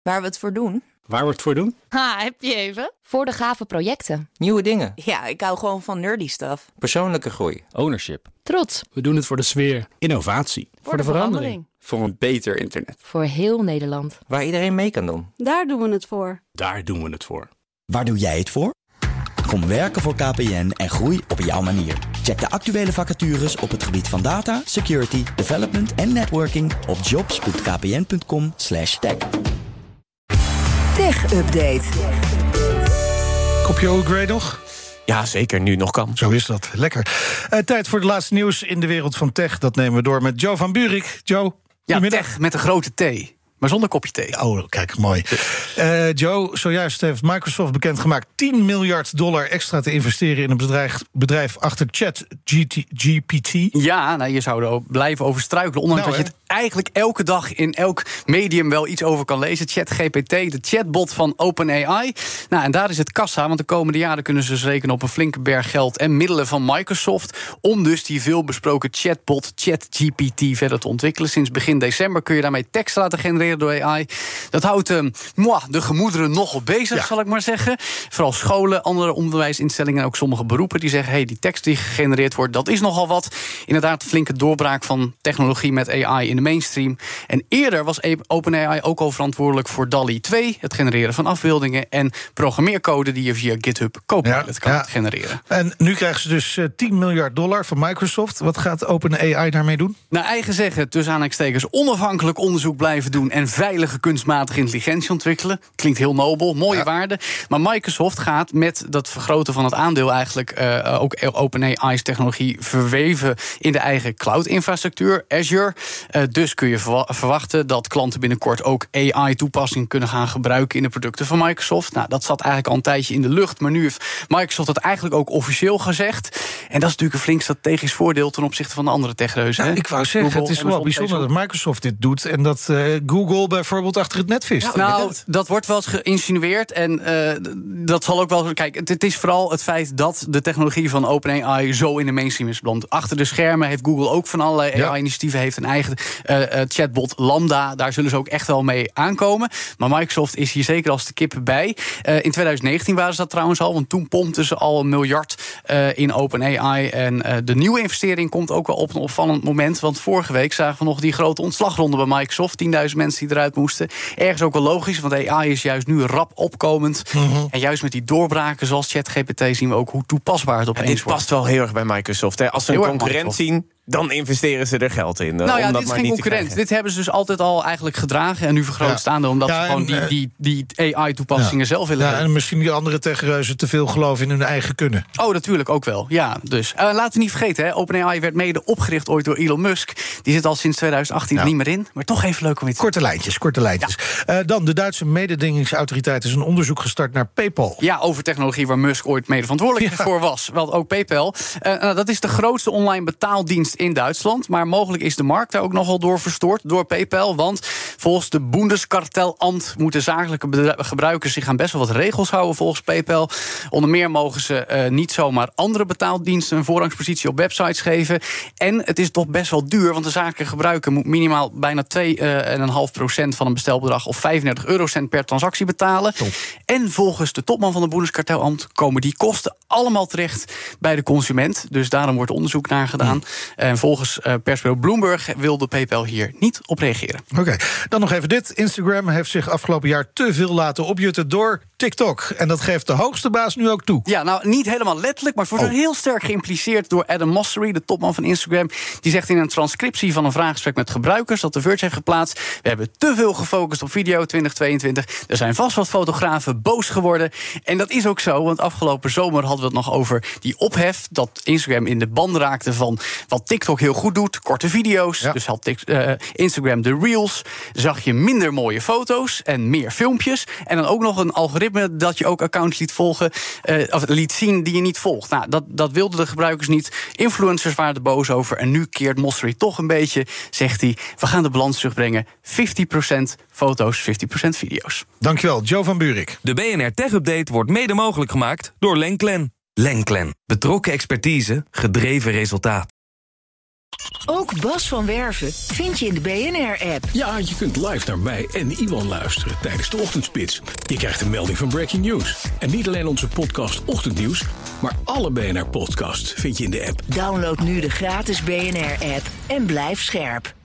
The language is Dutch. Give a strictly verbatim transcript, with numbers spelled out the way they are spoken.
Waar we het voor doen? Waar we het voor doen? Ha, heb je even? Voor de gave projecten. Nieuwe dingen. Ja, ik hou gewoon van nerdy stuff. Persoonlijke groei. Ownership. Trots. We doen het voor de sfeer. Innovatie. Voor, voor de, de verandering. verandering. Voor een beter internet. Voor heel Nederland. Waar iedereen mee kan doen. Daar doen we het voor. Daar doen we het voor. Waar doe jij het voor? Kom werken voor K P N en groei op jouw manier. Check de actuele vacatures op het gebied van data, security, development en networking op jobs punt k p n punt com slash tech. Tech Update. Kopje upgrade nog? Ja, zeker. Nu nog kan. Zo is dat. Lekker. Uh, tijd voor het laatste nieuws in de wereld van tech. Dat nemen we door met Joe van Buurik. Joe, ja, tech met een grote T. Maar zonder kopje thee. Oh, kijk, mooi. Uh, Joe, zojuist heeft Microsoft bekendgemaakt tien miljard dollar extra te investeren in een bedrijf, bedrijf achter ChatGPT. Ja, nou, je zou er blijven over struikelen. Ondanks nou, dat je het eigenlijk elke dag in elk medium wel iets over kan lezen. ChatGPT, de chatbot van OpenAI. Nou, en daar is het kassa, want de komende jaren kunnen ze dus rekenen op een flinke berg geld en middelen van Microsoft om dus die veelbesproken chatbot ChatGPT verder te ontwikkelen. Sinds begin december kun je daarmee tekst laten genereren door A I. Dat houdt uh, moi, de gemoederen nogal bezig, ja. zal ik maar zeggen. Vooral scholen, andere onderwijsinstellingen en ook sommige beroepen die zeggen, hey, die tekst die gegenereerd wordt, dat is nogal wat. Inderdaad, een flinke doorbraak van technologie met A I in de mainstream. En eerder was OpenAI ook al verantwoordelijk voor DALL-E twee, het genereren van afbeeldingen en programmeercode die je via GitHub Copilot ja, kan ja. genereren. En nu krijgen ze dus uh, tien miljard dollar van Microsoft. Wat gaat OpenAI daarmee doen? Naar eigen zeggen, tussen aanhalingstekens, onafhankelijk onderzoek blijven doen en veilige kunstmatige intelligentie ontwikkelen. Klinkt heel nobel, mooie ja. waarde. Maar Microsoft gaat met dat vergroten van het aandeel eigenlijk uh, ook OpenAI's technologie verweven in de eigen cloud-infrastructuur, Azure. Uh, dus kun je verwachten dat klanten binnenkort ook A I-toepassingen kunnen gaan gebruiken in de producten van Microsoft. Nou, dat zat eigenlijk al een tijdje in de lucht, maar nu heeft Microsoft dat eigenlijk ook officieel gezegd. En dat is natuurlijk een flink strategisch voordeel ten opzichte van de andere techreuzen. Nou, ik wou zeggen, Google, het is wel bijzonder dat Microsoft dit doet en dat uh, Google bijvoorbeeld achter het net vist. Nou, nou dat wordt wel eens geïnsinueerd. En uh, dat zal ook wel... Kijk, het, het is vooral het feit dat de technologie van OpenAI zo in de mainstream is beland. Achter de schermen heeft Google ook van allerlei ja. A I-initiatieven, heeft een eigen uh, uh, chatbot Lambda. Daar zullen ze ook echt wel mee aankomen. Maar Microsoft is hier zeker als de kippen bij. Uh, in twintig negentien waren ze dat trouwens al, want toen pompten ze al een miljard uh, in OpenAI. En uh, de nieuwe investering komt ook wel op een opvallend moment. Want vorige week zagen we nog die grote ontslagronde bij Microsoft. tienduizend mensen die eruit moesten. Ergens ook wel logisch, want A I is juist nu rap opkomend. Mm-hmm. En juist met die doorbraken zoals ChatGPT zien we ook hoe toepasbaar het opeens wordt. Dit past wel heel erg bij Microsoft. Hè? Als ze een heel concurrent zien, dan investeren ze er geld in. Nou ja, dit is geen concurrent. Dit hebben ze dus altijd al eigenlijk gedragen. En nu vergroot staan ja. omdat ja, ze gewoon die, die, die A I-toepassingen ja. zelf willen ja, hebben. En misschien die andere techreuzen te veel geloven in hun eigen kunnen. Oh, natuurlijk ook wel. Ja, dus. Uh, laten we niet vergeten, hè, OpenAI werd mede opgericht ooit door Elon Musk. Die zit al sinds twintig achttien ja. er niet meer in. Maar toch even leuk om iets te Korte lijntjes, korte lijntjes. Ja. Uh, dan, de Duitse mededingingsautoriteit is een onderzoek gestart naar PayPal. Ja, over technologie waar Musk ooit mede verantwoordelijk ja. voor was. Wel ook PayPal. Uh, nou, dat is de grootste online betaaldienst in Duitsland. Maar mogelijk is de markt daar ook nogal door verstoord door PayPal. Want volgens de Bundeskartellamt moeten zakelijke gebruikers zich aan best wel wat regels houden volgens PayPal. Onder meer mogen ze uh, niet zomaar andere betaaldiensten een voorrangspositie op websites geven. En het is toch best wel duur, want de zakelijke gebruiker moet minimaal bijna twee komma vijf procent van een bestelbedrag of vijfendertig eurocent per transactie betalen. Top. En volgens de topman van de Bundeskartellamt komen die kosten allemaal terecht bij de consument. Dus daarom wordt onderzoek naar gedaan. Mm. En volgens uh, persbureau Bloomberg wilde PayPal hier niet op reageren. Oké, okay. Dan nog even dit. Instagram heeft zich afgelopen jaar te veel laten opjutten door TikTok. En dat geeft de hoogste baas nu ook toe. Ja, nou niet helemaal letterlijk, maar het wordt oh. heel sterk geïmpliceerd door Adam Mosseri, de topman van Instagram. Die zegt in een transcriptie van een vraaggesprek met gebruikers dat The Verge heeft geplaatst: we hebben te veel gefocust op video twintig tweeëntwintig. Er zijn vast wat fotografen boos geworden. En dat is ook zo, want afgelopen zomer hadden we het nog over die ophef dat Instagram in de band raakte van wat TikTok heel goed doet, korte video's. Ja. Dus had uh, Instagram de Reels, zag je minder mooie foto's en meer filmpjes. En dan ook nog een algoritme dat je ook accounts liet volgen, uh, of liet zien die je niet volgt. Nou, dat, dat wilden de gebruikers niet. Influencers waren er boos over. En nu keert Mosseri toch een beetje, zegt hij, we gaan de balans terugbrengen. vijftig procent foto's, vijftig procent video's. Dankjewel, Joe van Buurik. De B N R Tech Update wordt mede mogelijk gemaakt door Lenklen. Lenklen. Betrokken expertise, gedreven resultaat. Ook Bas van Werven vind je in de B N R-app. Ja, je kunt live naar mij en Iwan luisteren tijdens de ochtendspits. Je krijgt een melding van Breaking News. En niet alleen onze podcast Ochtendnieuws, maar alle B N R-podcasts vind je in de app. Download nu de gratis B N R-app en blijf scherp.